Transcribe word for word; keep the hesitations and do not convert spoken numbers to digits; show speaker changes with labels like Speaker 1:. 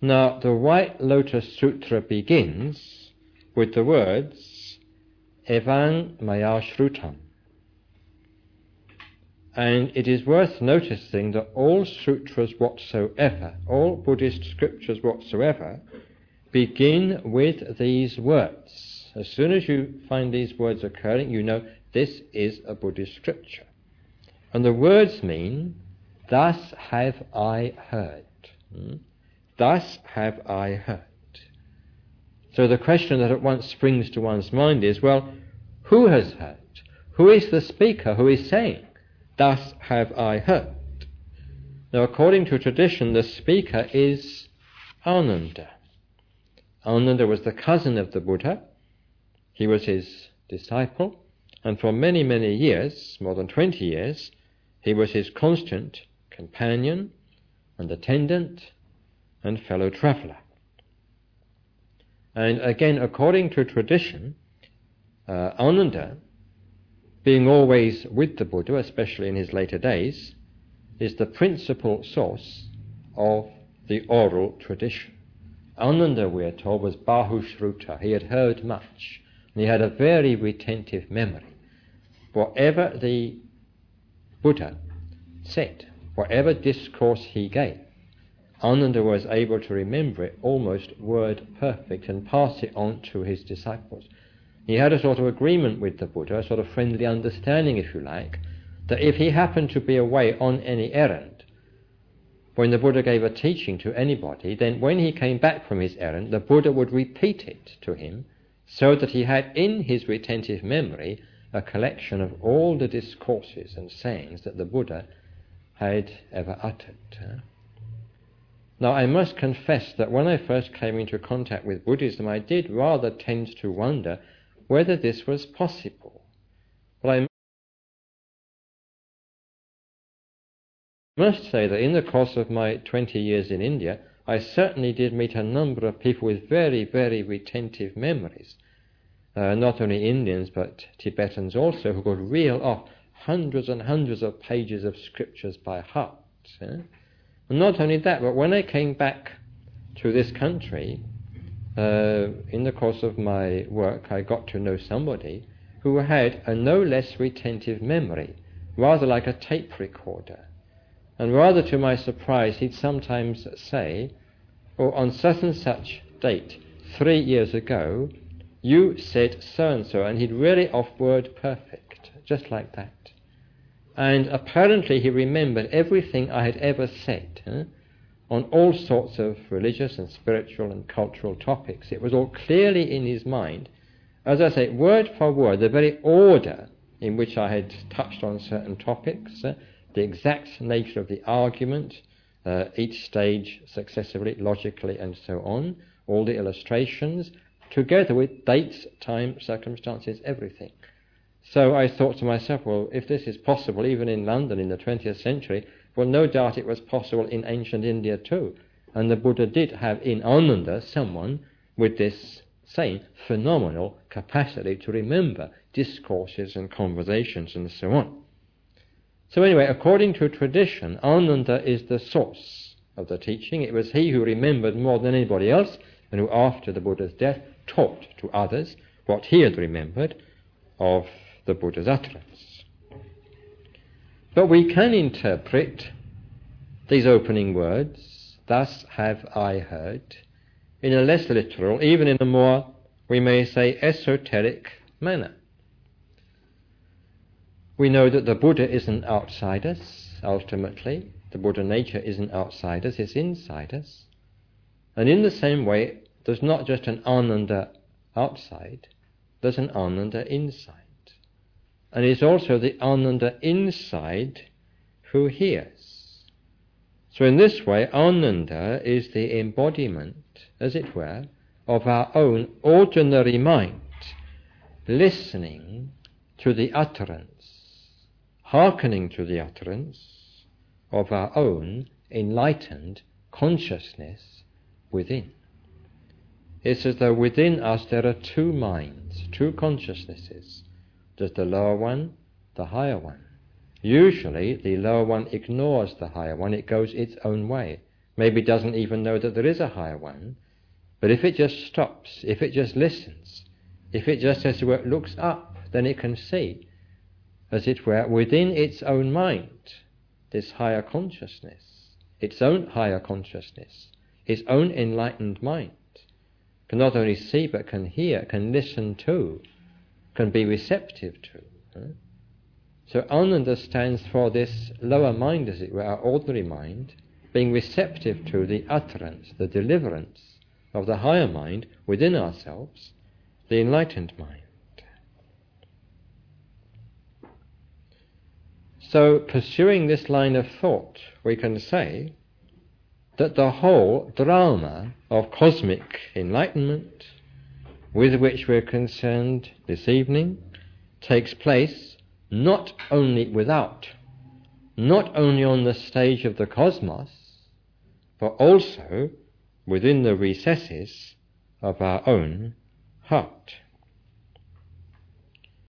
Speaker 1: Now, the White Lotus Sutra begins with the words Evan Maya Shrutam. And it is worth noticing that all sutras whatsoever, all Buddhist scriptures whatsoever, begin with these words. As soon as you find these words occurring, you know this is a Buddhist scripture. And the words mean, thus have I heard. Hmm? Thus have I heard. So the question that at once springs to one's mind is, well, who has heard? Who is the speaker who is saying, thus have I heard? Now, according to tradition, the speaker is Ananda. Ananda was the cousin of the Buddha. He was his disciple, and for many, many years, more than twenty years, he was his constant companion and attendant and fellow traveller. And again, according to tradition, uh, Ananda, being always with the Buddha, especially in his later days, is the principal source of the oral tradition. Ananda, we are told, was Bahushruta. He had heard much, and he had a very retentive memory. Whatever the Buddha said, whatever discourse he gave, Ananda was able to remember it almost word perfect and pass it on to his disciples. He had a sort of agreement with the Buddha, a sort of friendly understanding, if you like, that if he happened to be away on any errand, when the Buddha gave a teaching to anybody, then when he came back from his errand, the Buddha would repeat it to him, so that he had in his retentive memory a collection of all the discourses and sayings that the Buddha had ever uttered. Now, I must confess that when I first came into contact with Buddhism, I did rather tend to wonder whether this was possible. But I must say that in the course of my twenty years in India, I certainly did meet a number of people with very, very retentive memories. Uh, not only Indians, but Tibetans also, who could reel off hundreds and hundreds of pages of scriptures by heart. Eh? And not only that, but when I came back to this country, uh, in the course of my work, I got to know somebody who had a no less retentive memory, rather like a tape recorder. And rather to my surprise, he'd sometimes say, oh, on such and such date, three years ago, you said so-and-so, and he'd really off word perfect, just like that. And apparently he remembered everything I had ever said eh, on all sorts of religious and spiritual and cultural topics. It was all clearly in his mind, as I say, word for word, the very order in which I had touched on certain topics, eh, the exact nature of the argument, uh, each stage successively, logically, and so on, all the illustrations, together with dates, time, circumstances, everything. So I thought to myself, well, if this is possible even in London in the twentieth century, well, no doubt it was possible in ancient India too. And the Buddha did have in Ananda someone with this same phenomenal capacity to remember discourses and conversations and so on. So anyway, according to tradition, Ananda is the source of the teaching. It was he who remembered more than anybody else, and who after the Buddha's death taught to others what he had remembered of the Buddha's utterance. But we can interpret these opening words, thus have I heard, in a less literal, even in a more, we may say, esoteric manner. We know that the Buddha isn't outside us, ultimately. The Buddha nature isn't outside us, it's inside us. And in the same way, there's not just an Ananda outside, there's an Ananda inside. And it's also the Ananda inside who hears. So in this way, Ananda is the embodiment, as it were, of our own ordinary mind, listening to the utterance, hearkening to the utterance of our own enlightened consciousness within. It's as though within us there are two minds, two consciousnesses. There's the lower one, the higher one. Usually the lower one ignores the higher one, it goes its own way. maybe doesn't even know that there is a higher one, but if it just stops, if it just listens, if it just, as it were, looks up, then it can see, as it were, within its own mind, this higher consciousness, its own higher consciousness, its own enlightened mind, can not only see but can hear, can listen to, can be receptive to. Huh? So Ananda stands for this lower mind, as it were, our ordinary mind, being receptive to the utterance, the deliverance of the higher mind within ourselves, the enlightened mind. So, pursuing this line of thought, we can say that the whole drama of cosmic enlightenment with which we're concerned this evening takes place not only without, not only on the stage of the cosmos, but also within the recesses of our own heart.